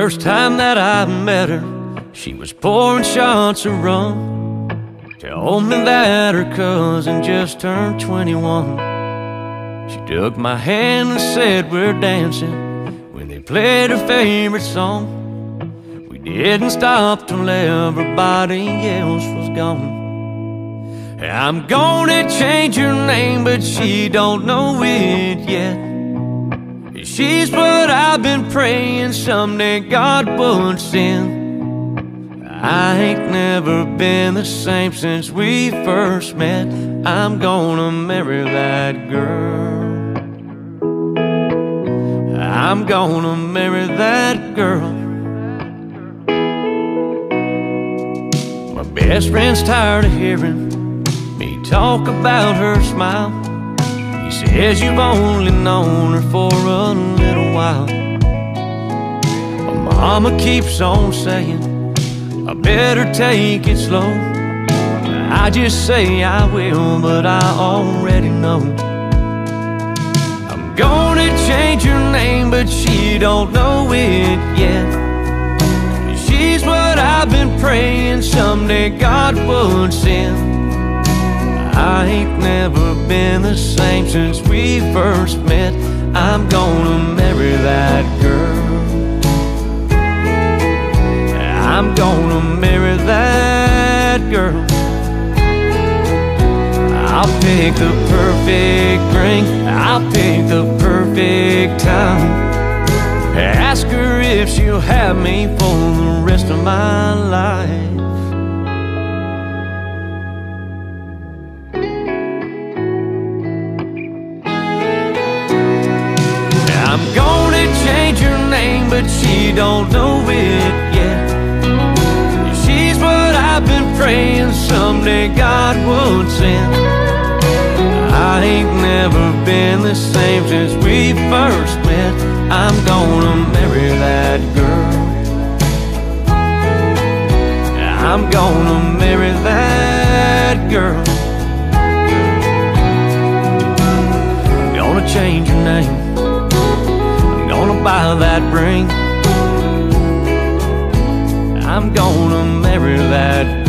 first time that I met her, she was pouring shots of rum. Told me that her cousin just turned 21. She took my hand and said we're dancing when they played her favorite song. We didn't stop till everybody else was gone. I'm gonna change her name, but she don't know it yet. She's what I've been praying someday God would send. I ain't never been the same since we first met. I'm gonna marry that girl. I'm gonna marry that girl. My best friend's tired of hearing me talk about her smile. He says you've only known her for a little while. My mama keeps on saying I better take it slow. I just say I will, but I already know. I'm gonna change her name, but she don't know it yet. She's what I've been praying someday God would send. I ain't never been the same since we first met. I'm gonna marry that girl. I'm gonna marry that girl. I'll pick the perfect ring, I'll pick the perfect time. Ask her if she'll have me for the rest of my life. I'm gonna change her name, but she don't know it yet. She's what I've been praying someday God would send. I ain't never been the same since we first met. I'm gonna marry that girl. I'm gonna marry that girl. I'm gonna change her name, I'm gonna buy that ring. I'm gonna marry that girl.